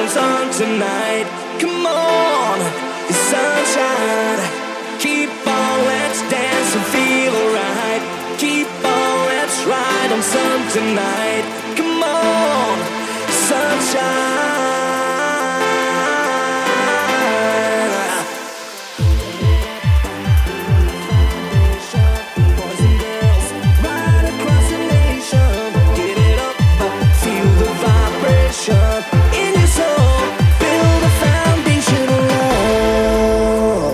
sun tonight. Come on, it's sunshine. Keep on, let's dance and feel alright. Keep on, let's ride on sun tonight. Come on, sunshine. In your soul, build a foundation of love.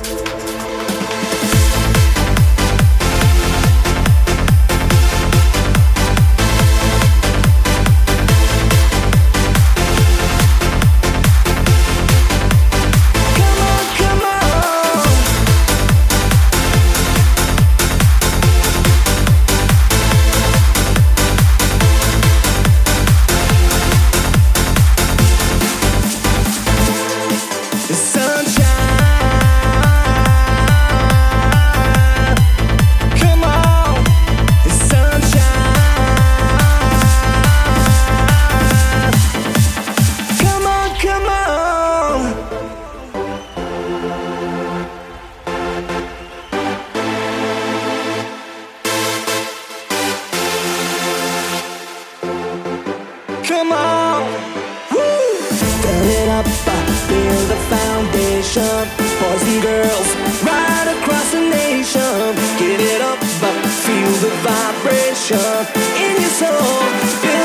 Come on, come on. The sunshine, come on, the sunshine, come on, come on. Come on, woo! Turn it up, build a foundation. Boys and girls, right across the nation. Get it up, feel the vibration in your soul.